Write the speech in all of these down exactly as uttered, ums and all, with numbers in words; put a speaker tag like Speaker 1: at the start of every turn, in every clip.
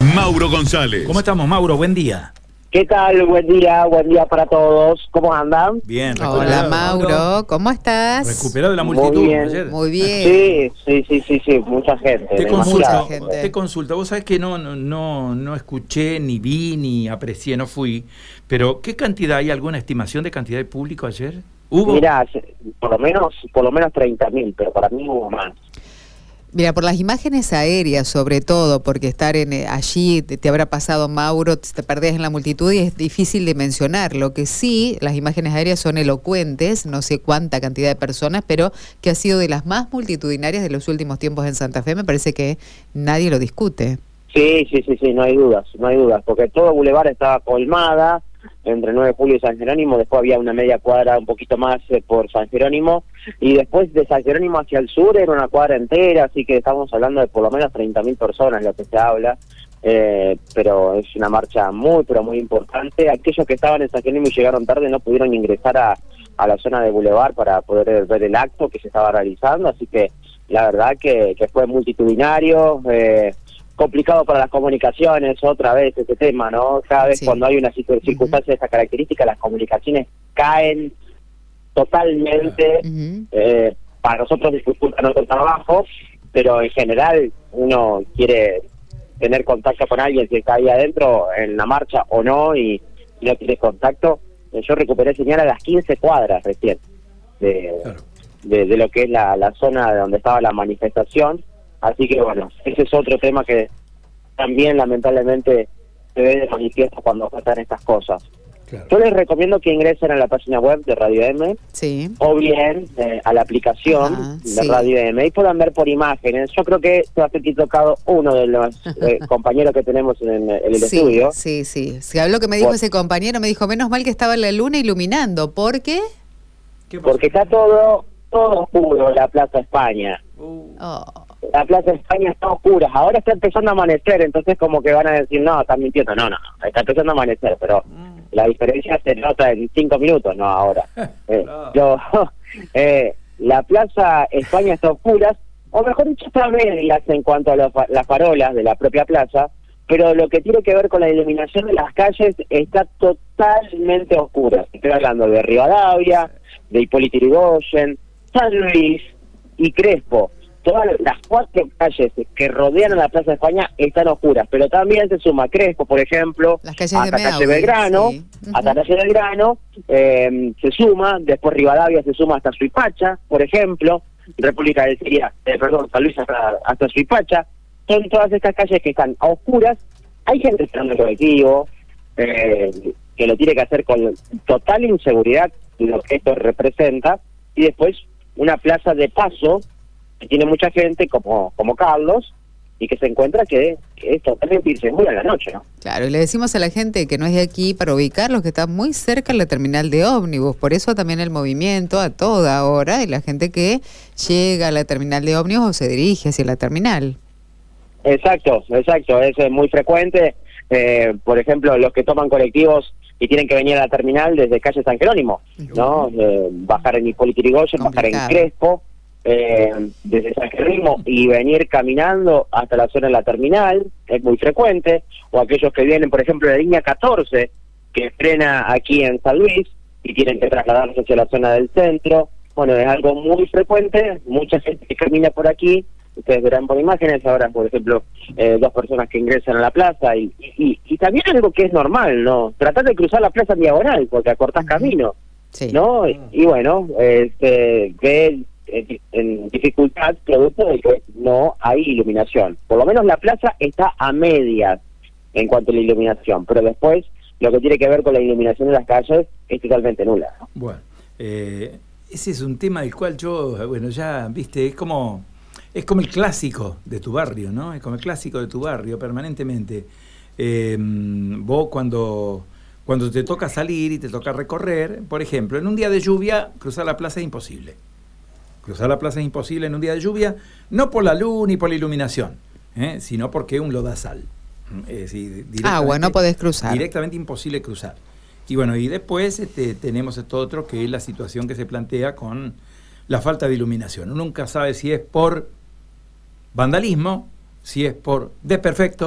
Speaker 1: Mauro González.
Speaker 2: ¿Cómo estamos, Mauro? Buen día.
Speaker 3: ¿Qué tal? Buen día, buen día para todos. ¿Cómo andan?
Speaker 2: Bien,
Speaker 4: Hola, Mauro. ¿Cómo estás?
Speaker 2: Recuperado de la multitud.
Speaker 3: Muy bien.
Speaker 2: Ayer.
Speaker 4: Muy bien.
Speaker 3: Sí, sí, sí, sí, sí, mucha gente.
Speaker 2: Te
Speaker 3: demasiada
Speaker 2: consulto,
Speaker 4: gente.
Speaker 2: te consulto. Vos sabés que no, no, no, no escuché, ni vi, ni aprecié, no fui. Pero, ¿qué cantidad, hay alguna estimación de cantidad de público ayer? ¿Hubo?
Speaker 3: Mirá, por lo menos, por lo menos treinta mil, pero para mí hubo más.
Speaker 4: Mira, por las imágenes aéreas sobre todo, porque estar en eh, allí, te, te habrá pasado, Mauro, te perdés en la multitud y es difícil de mencionar. Lo que sí, las imágenes aéreas son elocuentes, no sé cuánta cantidad de personas, pero que ha sido de las más multitudinarias de los últimos tiempos en Santa Fe, me parece que nadie lo discute.
Speaker 3: Sí, sí, sí, sí, no hay dudas, no hay dudas, porque todo Boulevard estaba colmada, entre nueve de julio y San Jerónimo, después había una media cuadra un poquito más eh, por San Jerónimo, y después de San Jerónimo hacia el sur era una cuadra entera, así que estamos hablando de por lo menos treinta mil personas lo que se habla, eh, pero es una marcha muy, pero muy importante. Aquellos que estaban en San Jerónimo y llegaron tarde no pudieron ingresar a, a la zona de Boulevard para poder ver el acto que se estaba realizando, así que la verdad que, que fue multitudinario, eh, complicado para las comunicaciones, otra vez este tema, ¿no? Cada vez
Speaker 4: Sí.
Speaker 3: cuando hay una circunstancia uh-huh. de esa característica, las comunicaciones caen totalmente.
Speaker 4: Uh-huh.
Speaker 3: eh, para nosotros dificulta nuestro trabajo, pero en general uno quiere tener contacto con alguien que está ahí adentro en la marcha o no, y, y no tiene contacto. Yo recuperé señal a las quince cuadras recién de,
Speaker 2: Claro.
Speaker 3: de, de lo que es la, la zona de donde estaba la manifestación. Así que bueno, ese es otro tema que también lamentablemente se ve de manifiesto cuando pasan estas cosas.
Speaker 2: Claro.
Speaker 3: Yo les recomiendo que ingresen a la página web de Radio M,
Speaker 4: Sí.
Speaker 3: o bien eh, a la aplicación
Speaker 4: Ajá,
Speaker 3: de
Speaker 4: sí.
Speaker 3: Radio M, y puedan ver por imágenes. Yo creo que se va a sentir tocado uno de los eh, compañeros que tenemos en, en el
Speaker 4: sí,
Speaker 3: estudio.
Speaker 4: Sí, sí. Si habló que me dijo
Speaker 3: Por-
Speaker 4: ese compañero, me dijo, menos mal que estaba la luna iluminando. ¿Por qué?
Speaker 2: ¿Qué pasó?
Speaker 3: Porque está todo, todo oscuro en la Plaza España.
Speaker 2: Uh,
Speaker 4: Oh.
Speaker 3: La Plaza España está oscura, ahora está empezando a amanecer, entonces como que van a decir, no, están mintiendo, no, no, no, está empezando a amanecer, pero la diferencia se nota en cinco minutos, no ahora. Eh,
Speaker 2: Claro.
Speaker 3: yo, eh, la Plaza España está oscura, o mejor dicho, está a medias en cuanto a los fa- las farolas de la propia plaza, pero lo que tiene que ver con la iluminación de las calles está totalmente oscura. Estoy hablando de Rivadavia, de Hipólito Yrigoyen, San Luis y Crespo. Todas las cuatro calles que rodean a la Plaza de España están oscuras, pero también se suma Crespo, por ejemplo,
Speaker 4: Las calles de
Speaker 3: hasta calle
Speaker 4: Meaui,
Speaker 3: Belgrano,
Speaker 4: sí.
Speaker 3: hasta
Speaker 4: Ujú.
Speaker 3: calle Belgrano, eh, se suma, después Rivadavia se suma hasta Suipacha, por ejemplo, República del Siria, eh, perdón, San Luis hasta, hasta Suipacha. Son todas estas calles que están a oscuras. Hay gente esperando el colectivo, eh, que lo tiene que hacer con total inseguridad de lo que esto representa, y después una plaza de paso que tiene mucha gente como como Carlos, y que se encuentra que, que es totalmente insegura en la noche, ¿no?
Speaker 4: Claro, y le decimos a la gente que no es de aquí para ubicarlos, que está muy cerca en la terminal de ómnibus, por eso también el movimiento a toda hora, y la gente que llega a la terminal de ómnibus o se dirige hacia la terminal.
Speaker 3: Exacto, exacto, es eh, muy frecuente. Eh, por ejemplo, los que toman colectivos y tienen que venir a la terminal desde calle San Jerónimo, ¿no? Eh, bajar en Hipólito Yrigoyen, bajar en
Speaker 4: Complicado.
Speaker 3: Crespo, eh, desde San Jerónimo, y venir caminando hasta la zona de la terminal, es muy frecuente. O aquellos que vienen, por ejemplo, de la línea catorce, que frena aquí en San Luis y tienen que trasladarse hacia la zona del centro. Bueno, es algo muy frecuente, mucha gente que camina por aquí. Ustedes verán por imágenes ahora, por ejemplo, eh, dos personas que ingresan a la plaza, y, y, y también algo que es normal, ¿no? Tratar de cruzar la plaza en diagonal, porque acortás camino,
Speaker 4: Sí.
Speaker 3: ¿no? Y, y bueno, este, ve en, en dificultad producto de que no hay iluminación. Por lo menos la plaza está a medias en cuanto a la iluminación, pero después lo que tiene que ver con la iluminación de las calles es totalmente nula, ¿no?
Speaker 2: bueno, eh, ese es un tema del cual yo, bueno, ya, viste, es como... Es como el clásico de tu barrio, ¿no? Es como el clásico de tu barrio permanentemente. Eh, vos cuando, cuando te toca salir y te toca recorrer, por ejemplo, en un día de lluvia, cruzar la plaza es imposible. Cruzar la plaza es imposible en un día de lluvia, no por la luz ni por la iluminación, ¿eh? Sino porque es un lodazal. Es decir, directamente-
Speaker 4: Agua, no podés cruzar.
Speaker 2: Directamente imposible cruzar. Y bueno, y después este, tenemos esto otro, que es la situación que se plantea con la falta de iluminación. Uno nunca sabe si es por vandalismo, si es por desperfecto,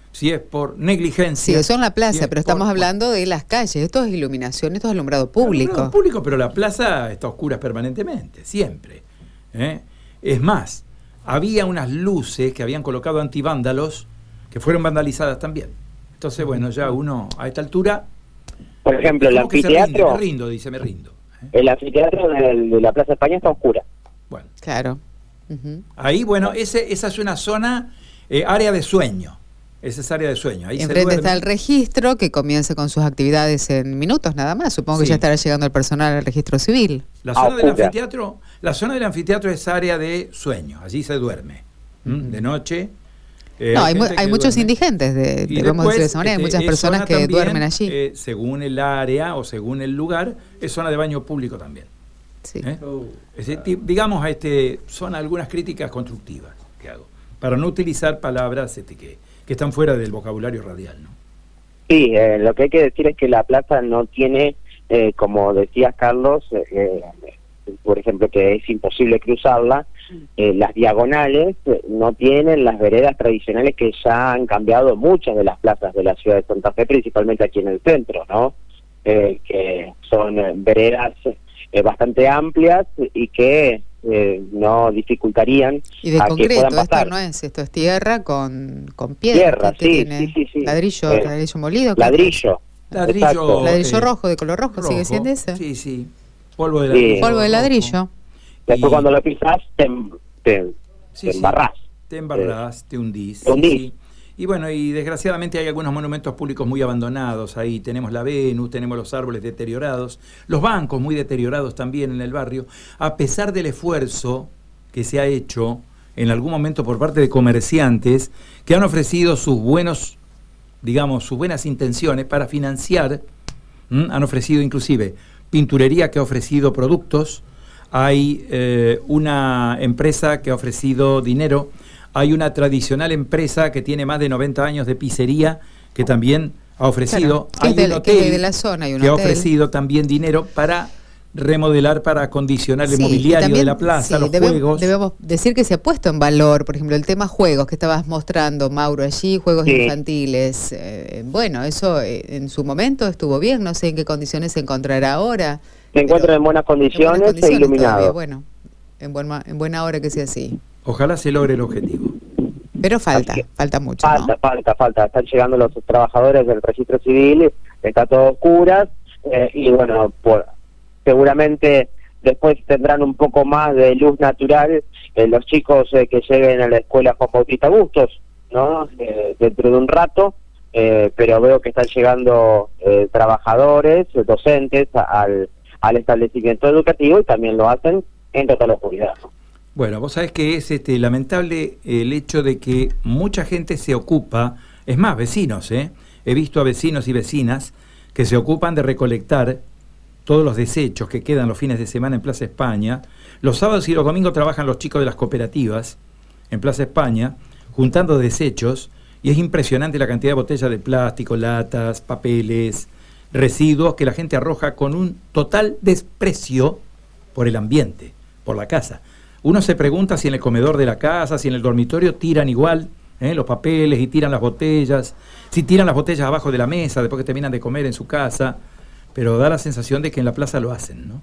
Speaker 2: si es por negligencia.
Speaker 4: Sí, eso en la plaza,
Speaker 2: si
Speaker 4: pero estamos por, hablando de las calles. Esto es iluminación, esto es alumbrado público.
Speaker 2: Alumbrado público, pero la plaza está a oscuras permanentemente, siempre. ¿eh? Es más, había unas luces que habían colocado antivándalos que fueron vandalizadas también. Entonces, bueno, ya uno a esta altura...
Speaker 3: Por ejemplo, el anfiteatro...
Speaker 2: Me rindo, dice, me rindo. ¿eh?
Speaker 3: El anfiteatro de, de la Plaza España está oscura.
Speaker 2: Bueno.
Speaker 4: Claro. Uh-huh.
Speaker 2: Ahí, bueno, ese, esa es una zona, eh, área de sueño. Esa es área de sueño. Ahí
Speaker 4: enfrente está el registro, que comienza con sus actividades en minutos nada más. Supongo sí. que ya estará llegando el personal al registro civil.
Speaker 2: La zona ah, del anfiteatro, la zona del anfiteatro es área de sueño. Allí se duerme. ¿Mm? De noche.
Speaker 4: Eh, no, hay, hay, hay muchos duerme. indigentes, de, de, vamos a decir de esa manera, hay muchas personas que
Speaker 2: también,
Speaker 4: duermen allí.
Speaker 2: Eh, según el área o según el lugar, es zona de baño público también.
Speaker 4: Sí.
Speaker 2: ¿Eh? Oh, es, digamos, a este, son algunas críticas constructivas que hago, para no utilizar palabras este, que, que están fuera del vocabulario radial, ¿no?
Speaker 3: Sí, eh, lo que hay que decir es que la plaza no tiene, eh, como decías Carlos, eh, por ejemplo, que es imposible cruzarla, eh, las diagonales eh, no tienen las veredas tradicionales que ya han cambiado muchas de las plazas de la ciudad de Santa Fe, principalmente aquí en el centro, ¿no? Eh, que son eh, veredas eh, bastante amplias y que eh, no dificultarían
Speaker 4: y de
Speaker 3: a
Speaker 4: concreto,
Speaker 3: que puedan pasar.
Speaker 4: Esto no es, esto es tierra con, con piedra.
Speaker 3: Tierra,
Speaker 4: que,
Speaker 3: sí,
Speaker 4: que tiene
Speaker 3: sí, sí, sí.
Speaker 4: Ladrillo,
Speaker 3: eh,
Speaker 4: ladrillo molido.
Speaker 3: Ladrillo.
Speaker 2: Ladrillo,
Speaker 4: ladrillo
Speaker 2: eh,
Speaker 4: rojo, de color rojo, rojo, ¿sigue siendo ese?
Speaker 2: Sí, sí. Polvo de ladrillo.
Speaker 3: Sí.
Speaker 4: Polvo de ladrillo.
Speaker 3: Después
Speaker 2: y...
Speaker 3: cuando lo pisas te, te,
Speaker 2: sí,
Speaker 3: te embarrás.
Speaker 2: Sí. Te embarrás, eh, te hundís.
Speaker 3: Te hundís.
Speaker 2: Sí, sí. Y bueno, y desgraciadamente hay algunos monumentos públicos muy abandonados. Ahí tenemos la Venus, tenemos los árboles deteriorados, los bancos muy deteriorados también en el barrio. A pesar del esfuerzo que se ha hecho en algún momento por parte de comerciantes que han ofrecido sus buenos, digamos, sus buenas intenciones para financiar, ¿m? han ofrecido inclusive pinturería que ha ofrecido productos, hay eh, una empresa que ha ofrecido dinero, hay una tradicional empresa que tiene más de noventa años de pizzería que también ha ofrecido,
Speaker 4: claro,
Speaker 2: hay un hotel
Speaker 4: de la zona, hay un
Speaker 2: que
Speaker 4: hotel.
Speaker 2: ha ofrecido también dinero para remodelar, para acondicionar el
Speaker 4: sí,
Speaker 2: mobiliario
Speaker 4: también,
Speaker 2: de la plaza,
Speaker 4: sí,
Speaker 2: los
Speaker 4: debe,
Speaker 2: juegos.
Speaker 4: Debemos decir que se ha puesto en valor, por ejemplo, el tema juegos que estabas mostrando, Mauro, allí, juegos sí. infantiles. Eh, bueno, eso eh, en su momento estuvo bien, no sé en qué condiciones se encontrará ahora.
Speaker 3: Se encuentra en buenas condiciones, en buenas condiciones e iluminado.
Speaker 4: Todavía, bueno, en, buen, en buena hora que sea así.
Speaker 2: Ojalá se logre el objetivo.
Speaker 4: Pero falta, que, falta mucho,
Speaker 3: Falta,
Speaker 4: ¿no?
Speaker 3: falta, falta. Están llegando los trabajadores del registro civil, está todo a oscuras, eh, y bueno, por, seguramente después tendrán un poco más de luz natural eh, los chicos eh, que lleguen a la escuela Juan Bautista Bustos, ¿no? Eh, dentro de un rato, eh, pero veo que están llegando eh, trabajadores, docentes al, al establecimiento educativo y también lo hacen en total oscuridad, ¿no?
Speaker 2: Bueno, vos sabés que es este, lamentable el hecho de que mucha gente se ocupa, es más, vecinos, ¿eh? He visto a vecinos y vecinas que se ocupan de recolectar todos los desechos que quedan los fines de semana en Plaza España. Los sábados y los domingos trabajan los chicos de las cooperativas en Plaza España, juntando desechos, y es impresionante la cantidad de botellas de plástico, latas, papeles, residuos que la gente arroja con un total desprecio por el ambiente, por la casa. Uno se pregunta si en el comedor de la casa, si en el dormitorio tiran igual ¿eh? los papeles y tiran las botellas, si tiran las botellas abajo de la mesa después que terminan de comer en su casa, pero da la sensación de que en la plaza lo hacen, ¿no?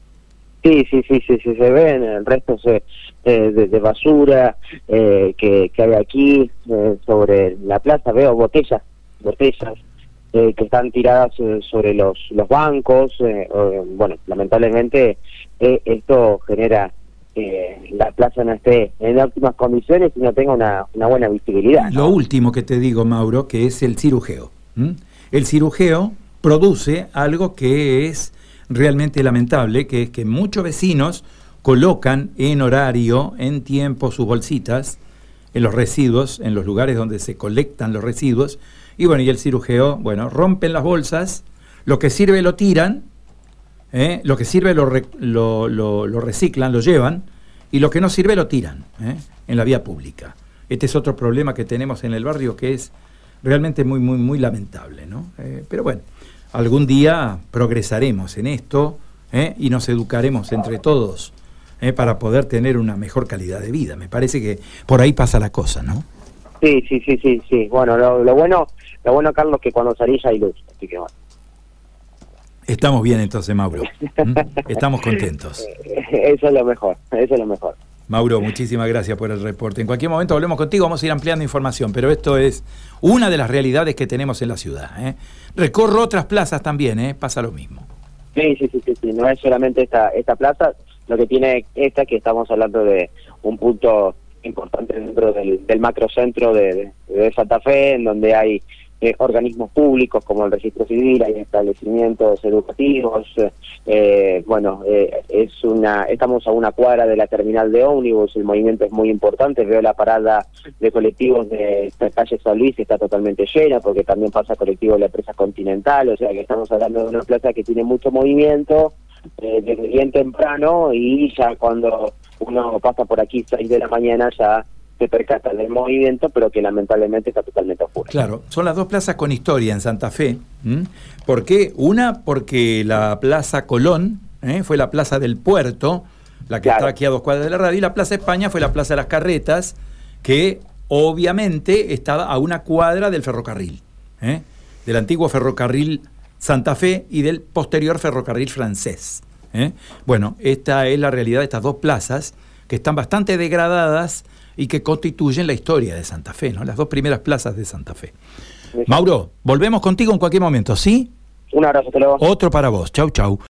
Speaker 3: Sí, sí, sí, sí, sí se ven el resto se, eh, de, de basura eh, que, que hay aquí eh, sobre la plaza. Veo botellas, botellas eh, que están tiradas eh, sobre los, los bancos. Eh, eh, bueno, lamentablemente eh, esto genera que la plaza no esté en óptimas condiciones y no tenga una, una buena visibilidad, ¿no?
Speaker 2: Lo último que te digo, Mauro, que es el cirujeo. ¿Mm? El cirujeo produce algo que es realmente lamentable, que es que muchos vecinos colocan en horario, en tiempo, sus bolsitas en los residuos, en los lugares donde se colectan los residuos, y bueno, y el cirujeo, bueno, rompen las bolsas, lo que sirve lo tiran, ¿eh? lo que sirve lo, re, lo, lo, lo reciclan, lo llevan, y lo que no sirve lo tiran ¿eh? en la vía pública. Este es otro problema que tenemos en el barrio que es realmente muy, muy, muy lamentable, ¿no? Eh, pero bueno, algún día progresaremos en esto ¿eh? y nos educaremos entre todos ¿eh? para poder tener una mejor calidad de vida. Me parece que por ahí pasa la cosa, ¿no?
Speaker 3: Sí, sí, sí, sí, sí. Bueno, lo, lo bueno, lo bueno, Carlos, que cuando salís ya hay luz, así que bueno.
Speaker 2: Estamos bien entonces, Mauro. ¿Mm? Estamos contentos.
Speaker 3: Eso es lo mejor, eso es lo mejor.
Speaker 2: Mauro, muchísimas gracias por el reporte. En cualquier momento volvemos contigo, vamos a ir ampliando información, pero esto es una de las realidades que tenemos en la ciudad, ¿eh? Recorro otras plazas también, ¿eh? Pasa lo mismo.
Speaker 3: Sí, sí, sí, sí, sí, no es solamente esta esta plaza, lo que tiene esta que estamos hablando de un punto importante dentro del, del macrocentro de, de, de Santa Fe, en donde hay eh, organismos públicos como el Registro Civil, hay establecimientos educativos, eh, bueno, eh, es una estamos a una cuadra de la terminal de ómnibus, el movimiento es muy importante, veo la parada de colectivos de esta calle San Luis, está totalmente llena, porque también pasa colectivo de la empresa Continental, o sea que estamos hablando de una plaza que tiene mucho movimiento, eh, desde bien temprano, y ya cuando uno pasa por aquí seis de la mañana ya se percata del movimiento, pero que lamentablemente está totalmente oscura.
Speaker 2: Claro, son las dos plazas con historia en Santa Fe. ¿Mm? ¿Por qué? Una, porque la Plaza Colón ¿eh? fue la plaza del puerto, la que claro. está aquí a dos cuadras de la radio, y la Plaza España fue la Plaza de las Carretas, que obviamente estaba a una cuadra del ferrocarril, ¿eh? del antiguo ferrocarril Santa Fe y del posterior ferrocarril francés. ¿eh? Bueno, esta es la realidad de estas dos plazas, que están bastante degradadas y que constituyen la historia de Santa Fe, ¿no? Las dos primeras plazas de Santa Fe. Sí. Mauro, volvemos contigo en cualquier momento, ¿sí?
Speaker 3: Un abrazo, te lo.
Speaker 2: Otro para vos. Chau, chau.